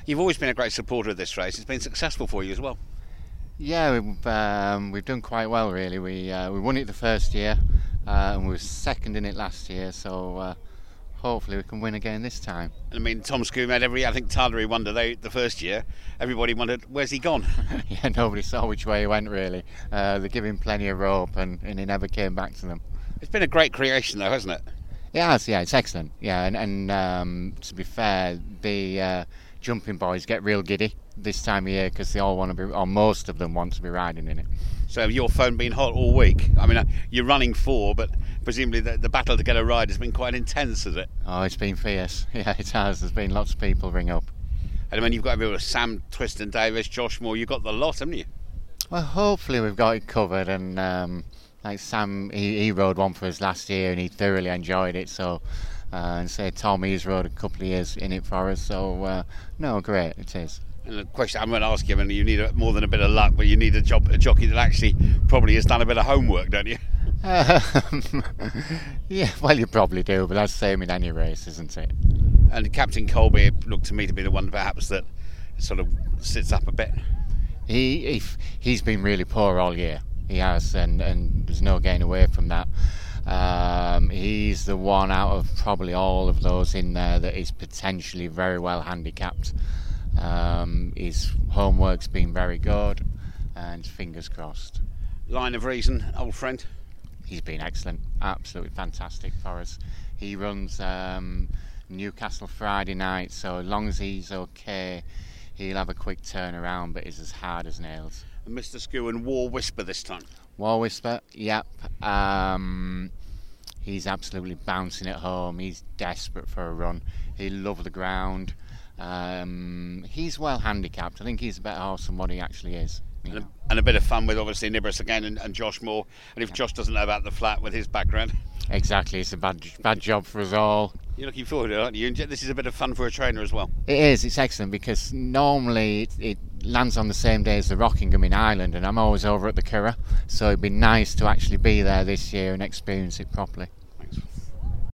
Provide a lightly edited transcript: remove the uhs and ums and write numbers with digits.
You've always been a great supporter of this race. It's been successful for you as well. Yeah, we've done quite well really. We won it the first year, and we were second in it last year. So hopefully we can win again this time. And I mean, Tom Scoom had I think Tarlery wondered the first year. Everybody wondered, where's he gone? Yeah, nobody saw which way he went really. They gave him plenty of rope, and he never came back to them. It's been a great creation though, hasn't it? It has, yeah, it's excellent. Yeah, and to be fair, the jumping boys get real giddy this time of year because they all want to be, or most of them want to be riding in it. So your phone been hot all week? I mean, you're running 4, but presumably the battle to get a ride has been quite intense, has it? Oh, it's been fierce. Yeah, it has. There's been lots of people ring up. And I mean, you've got everyone, Sam Twiston Davis, Josh Moore, you've got the lot, haven't you? Well, hopefully we've got it covered, and like Sam, he rode one for us last year and he thoroughly enjoyed it, so and say Tom, he's rode a couple of years in it for us, so no, great, it is. And the question I'm going to ask you, I mean, you need more than a bit of luck, but you need a jockey that actually probably has done a bit of homework, don't you? Yeah, well, you probably do, but that's the same in any race, isn't it? And Captain Colby looked to me to be the one perhaps that sort of sits up a bit. He's been really poor all year. He has, and there's no getting away from that. He's the one out of probably all of those in there that is potentially very well handicapped. His homework's been very good, and fingers crossed. Line of Reason, old friend? He's been excellent, absolutely fantastic for us. He runs Newcastle Friday night, so as long as he's okay, he'll have a quick turnaround, but he's as hard as nails. And Mr. Skewen, War Whisper this time? War Whisper, yep. He's absolutely bouncing at home. He's desperate for a run. He loves the ground. He's well handicapped. I think he's a better horse than what he actually is. And a bit of fun with obviously Nibris again and Josh Moore. And if Josh doesn't know about the flat with his background. Exactly, it's a bad job for us all. You're looking forward to it, aren't you? This is a bit of fun for a trainer as well. It is, it's excellent because normally it lands on the same day as the Rockingham in Ireland, and I'm always over at the Curragh, so it'd be nice to actually be there this year and experience it properly.